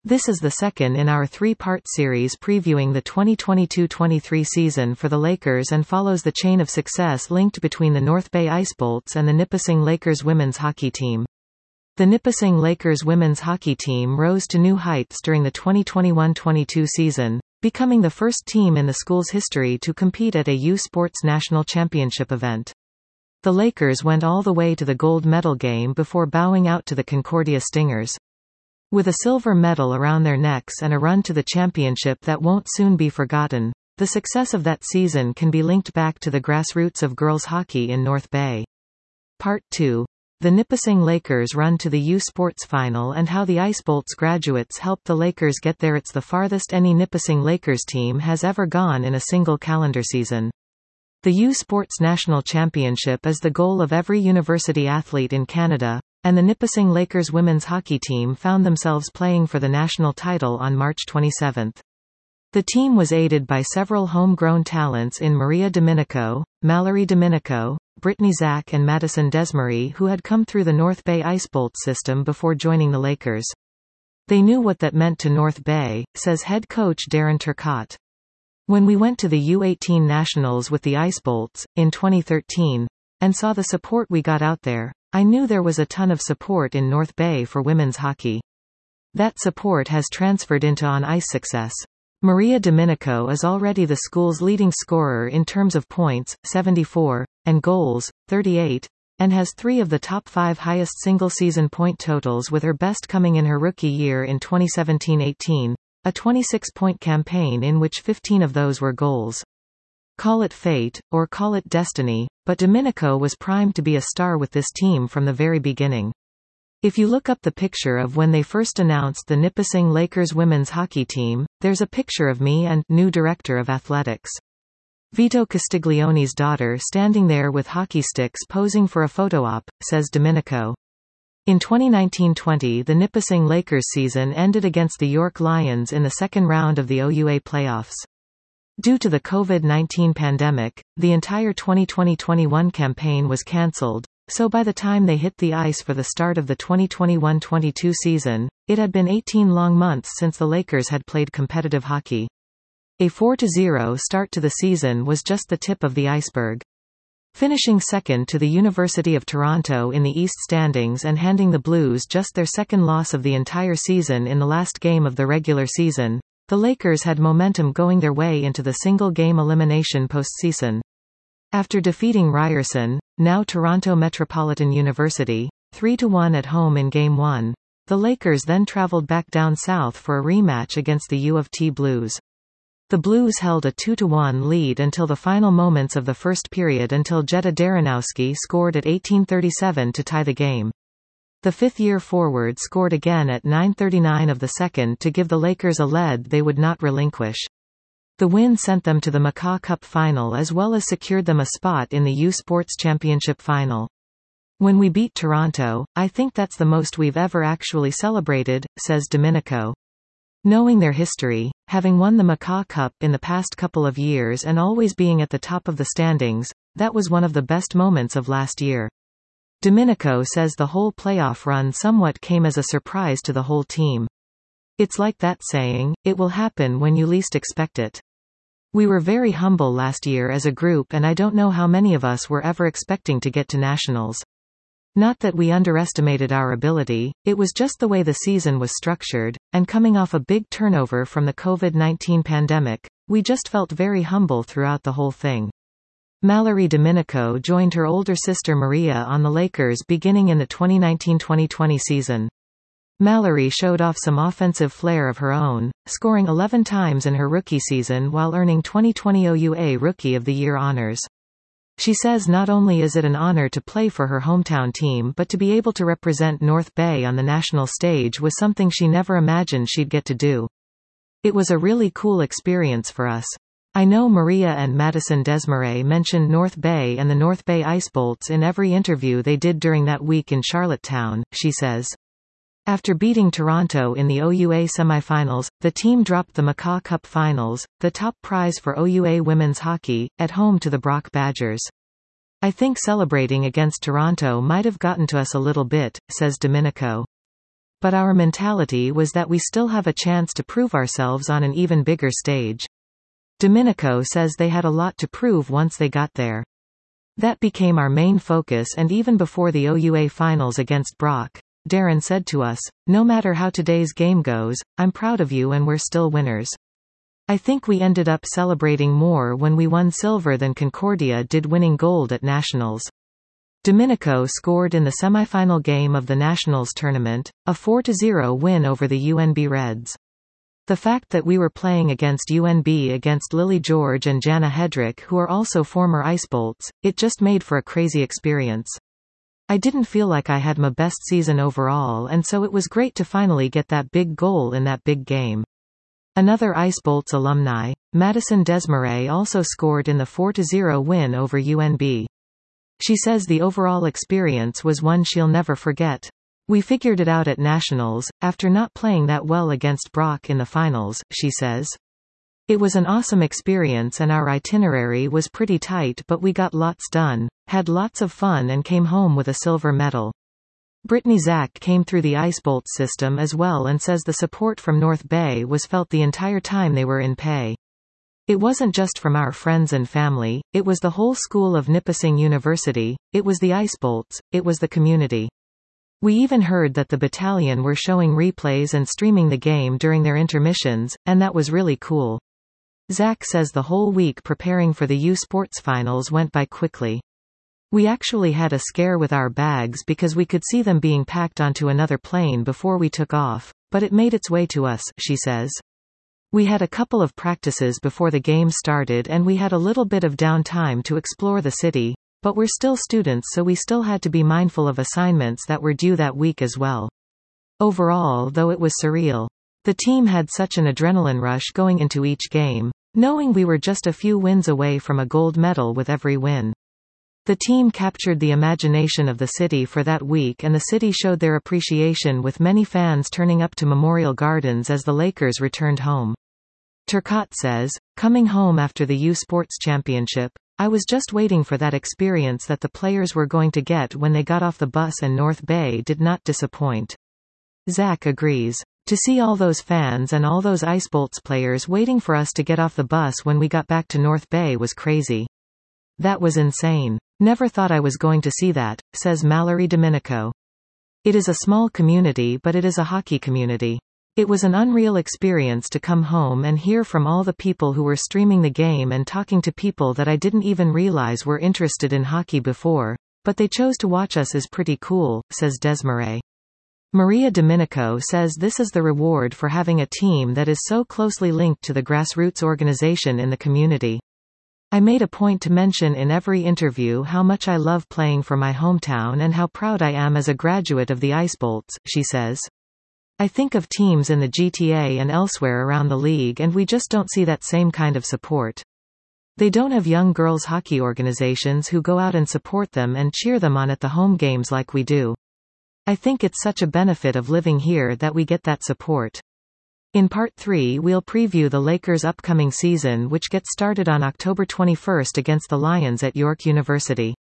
This is the second in our three-part series previewing the 2022-23 season for the Lakers and follows the chain of success linked between the North Bay Icebolts and the Nipissing Lakers women's hockey team. The Nipissing Lakers women's hockey team rose to new heights during the 2021-22 season, becoming the first team in the school's history to compete at a U Sports National Championship event. The Lakers went all the way to the gold medal game before bowing out to the Concordia Stingers. With a silver medal around their necks and a run to the championship that won't soon be forgotten, the success of that season can be linked back to the grassroots of girls hockey in North Bay. Part 2. The Nipissing Lakers run to the U Sports Final and how the Icebolts graduates helped the Lakers get there. It's the farthest any Nipissing Lakers team has ever gone in a single calendar season. The U Sports National Championship is the goal of every university athlete in Canada, and the Nipissing Lakers women's hockey team found themselves playing for the national title on March 27. The team was aided by several homegrown talents in Maria Domenico, Mallory Domenico, Brittany Zach and Madison Desmarais, who had come through the North Bay Icebolts system before joining the Lakers. They knew what that meant to North Bay, says head coach Darren Turcotte. When we went to the U18 Nationals with the Icebolts, in 2013, and saw the support we got out there, I knew there was a ton of support in North Bay for women's hockey. That support has transferred into on-ice success. Maria Domenico is already the school's leading scorer in terms of points, 74, and goals, 38, and has 3 of the top 5 highest single-season point totals, with her best coming in her rookie year in 2017-18, a 26-point campaign in which 15 of those were goals. Call it fate, or call it destiny, but Domenico was primed to be a star with this team from the very beginning. If you look up the picture of when they first announced the Nipissing Lakers women's hockey team, there's a picture of me and new director of athletics, Vito Castiglione's daughter, standing there with hockey sticks posing for a photo op, says Domenico. In 2019-20, the Nipissing Lakers season ended against the York Lions in the second round of the OUA playoffs. Due to the COVID-19 pandemic, the entire 2020-21 campaign was cancelled. So by the time they hit the ice for the start of the 2021-22 season, it had been 18 long months since the Lakers had played competitive hockey. A 4-0 start to the season was just the tip of the iceberg. Finishing second to the University of Toronto in the East standings and handing the Blues just their second loss of the entire season in the last game of the regular season, the Lakers had momentum going their way into the single-game elimination postseason. After defeating Ryerson, now Toronto Metropolitan University, 3-1 at home in Game 1, the Lakers then traveled back down south for a rematch against the U of T Blues. The Blues held a 2-1 lead until the final moments of the first period, until Jetta Daranowski scored at 18:37 to tie the game. The fifth-year forward scored again at 9:39 of the second to give the Lakers a lead they would not relinquish. The win sent them to the Macaw Cup final as well as secured them a spot in the U Sports Championship final. When we beat Toronto, I think that's the most we've ever actually celebrated, says Domenico. Knowing their history, having won the Macaw Cup in the past couple of years and always being at the top of the standings, that was one of the best moments of last year. Domenico says the whole playoff run somewhat came as a surprise to the whole team. It's like that saying, it will happen when you least expect it. We were very humble last year as a group, and I don't know how many of us were ever expecting to get to nationals. Not that we underestimated our ability, it was just the way the season was structured, and coming off a big turnover from the COVID-19 pandemic, we just felt very humble throughout the whole thing. Mallory Domenico joined her older sister Maria on the Lakers beginning in the 2019-2020 season. Mallory showed off some offensive flair of her own, scoring 11 times in her rookie season while earning 2020 OUA Rookie of the Year honors. She says not only is it an honor to play for her hometown team, but to be able to represent North Bay on the national stage was something she never imagined she'd get to do. It was a really cool experience for us. I know Maria and Madison Desmarais mentioned North Bay and the North Bay Icebolts in every interview they did during that week in Charlottetown, she says. After beating Toronto in the OUA semifinals, the team dropped the Macaw Cup finals, the top prize for OUA women's hockey, at home to the Brock Badgers. I think celebrating against Toronto might have gotten to us a little bit, says Domenico. but our mentality was that we still have a chance to prove ourselves on an even bigger stage. Domenico says they had a lot to prove once they got there. That became our main focus, and even before the OUA finals against Brock, Darren said to us, "No matter how today's game goes, I'm proud of you and we're still winners." I think we ended up celebrating more when we won silver than Concordia did winning gold at Nationals. Domenico scored in the semifinal game of the Nationals tournament, a 4-0 win over the UNB Reds. The fact that we were playing against UNB against Lily George and Jana Hedrick, who are also former Icebolts, it just made for a crazy experience. I didn't feel like I had my best season overall, and so it was great to finally get that big goal in that big game. Another Icebolts alumni, Madison Desmarais, also scored in the 4-0 win over UNB. She says the overall experience was one she'll never forget. "We figured it out at Nationals, after not playing that well against Brock in the finals," she says. "It was an awesome experience and our itinerary was pretty tight, but we got lots done, had lots of fun and came home with a silver medal." Brittany Zach came through the Icebolts system as well and says the support from North Bay was felt the entire time they were in pay. "It wasn't just from our friends and family, it was the whole school of Nipissing University, it was the Icebolts, it was the community. We even heard that the battalion were showing replays and streaming the game during their intermissions, and that was really cool." Zach says the whole week preparing for the U Sports Finals went by quickly. "We actually had a scare with our bags because we could see them being packed onto another plane before we took off, but it made its way to us," she says. "We had a couple of practices before the game started and we had a little bit of downtime to explore the city, but we're still students so we still had to be mindful of assignments that were due that week as well. Overall, though, it was surreal. The team had such an adrenaline rush going into each game, knowing we were just a few wins away from a gold medal with every win. The team captured the imagination of the city for that week and the city showed their appreciation with many fans turning up to Memorial Gardens as the Lakers returned home." Turcotte says, "Coming home after the U Sports Championship, I was just waiting for that experience that the players were going to get when they got off the bus, and North Bay did not disappoint." Zach agrees. "To see all those fans and all those Icebolts players waiting for us to get off the bus when we got back to North Bay was crazy. That was insane. Never thought I was going to see that," says Mallory Domenico. "It is a small community, but it is a hockey community. It was an unreal experience to come home and hear from all the people who were streaming the game and talking to people that I didn't even realize were interested in hockey before, but they chose to watch us is pretty cool," says Desmarais. Maria Domenico says this is the reward for having a team that is so closely linked to the grassroots organization in the community. "I made a point to mention in every interview how much I love playing for my hometown and how proud I am as a graduate of the Icebolts," she says. "I think of teams in the GTA and elsewhere around the league and we just don't see that same kind of support. They don't have young girls' hockey organizations who go out and support them and cheer them on at the home games like we do. I think it's such a benefit of living here that we get that support." In Part 3 we'll preview the Lakers' upcoming season, which gets started on October 21 against the Lions at York University.